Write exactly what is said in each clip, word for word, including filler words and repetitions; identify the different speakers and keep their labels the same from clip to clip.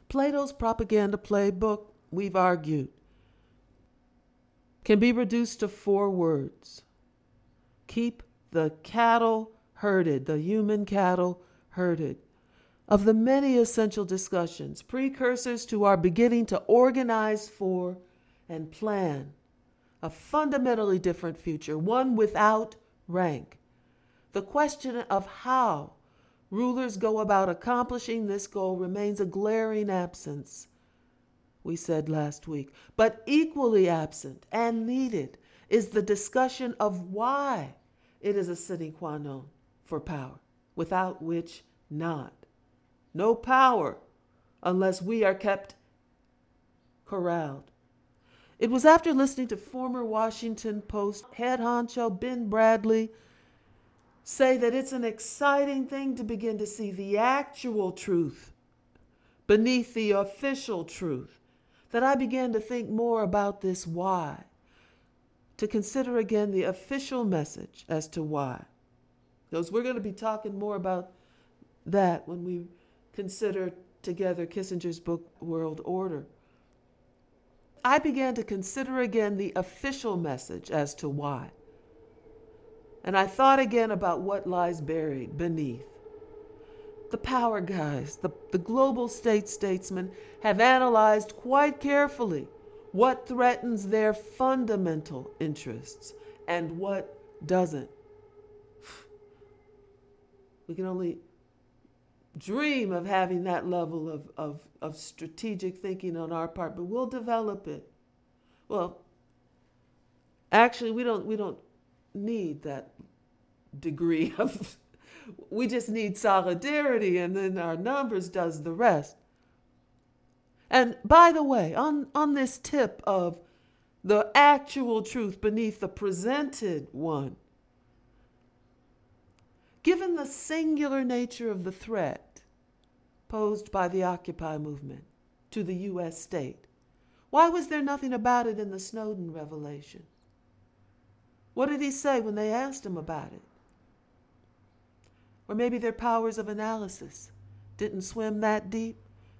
Speaker 1: Plato's propaganda playbook, we've argued, can be reduced to four words. Keep the cattle herded, the human cattle herded. Of the many essential discussions, precursors to our beginning to organize for and plan a fundamentally different future, one without rank. The question of how rulers go about accomplishing this goal remains a glaring absence, we said last week. But equally absent and needed is the discussion of why it is a sine qua non for power, without which not. No power unless we are kept corralled. It was after listening to former Washington Post head honcho Ben Bradley say that it's an exciting thing to begin to see the actual truth beneath the official truth that I began to think more about this why, to consider again the official message as to why. Because we're going to be talking more about that when we consider together Kissinger's book, World Order. I began to consider again the official message as to why. And I thought again about what lies buried beneath. The power guys, the, the global state statesmen, have analyzed quite carefully what threatens their fundamental interests and what doesn't. We can only dream of having that level of, of, of strategic thinking on our part, but we'll develop it. Well, actually, we don't we don't need that degree of, we just need solidarity, and then our numbers does the rest. And by the way, on, on this tip of the actual truth beneath the presented one, given the singular nature of the threat posed by the Occupy movement to the U S state, why was there nothing about it in the Snowden revelation? What did he say when they asked him about it? Or maybe their powers of analysis didn't swim that deep?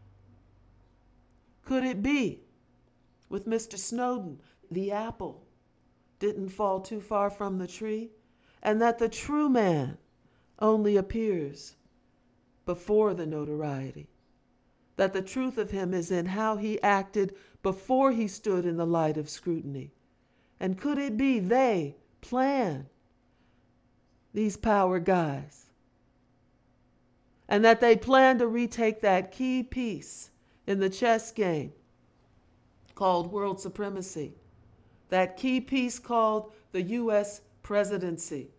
Speaker 1: Could it be, with Mister Snowden, the apple didn't fall too far from the tree, and that the true man only appears before the notoriety, that the truth of him is in how he acted before he stood in the light of scrutiny? And could it be they plan, these power guys, and that they plan to retake that key piece in the chess game called world supremacy, that key piece called the U S presidency?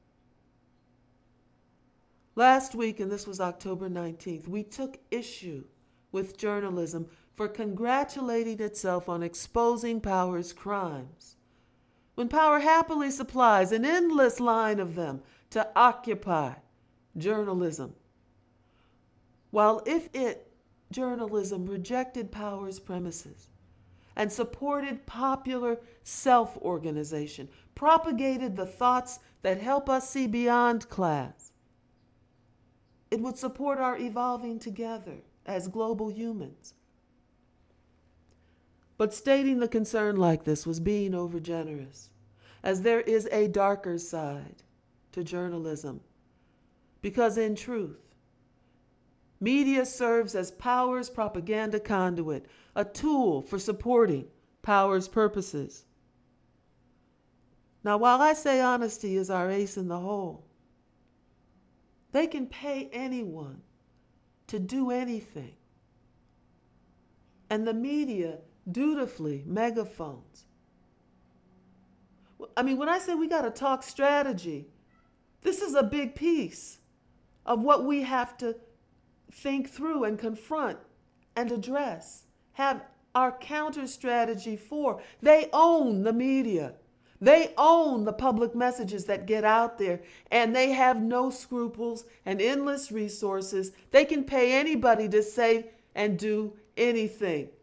Speaker 1: Last week, and this was October nineteenth, we took issue with journalism for congratulating itself on exposing power's crimes, when power happily supplies an endless line of them to occupy journalism. While if it, journalism, rejected power's premises and supported popular self-organization, propagated the thoughts that help us see beyond class, it would support our evolving together as global humans. But stating the concern like this was being overgenerous, as there is a darker side to journalism. Because in truth, media serves as power's propaganda conduit, a tool for supporting power's purposes. Now, while I say honesty is our ace in the hole, they can pay anyone to do anything. And the media dutifully megaphones. I mean, when I say we got to talk strategy, this is a big piece of what we have to think through and confront and address, have our counter strategy for. They own the media. They own the public messages that get out there, and they have no scruples and endless resources. They can pay anybody to say and do anything.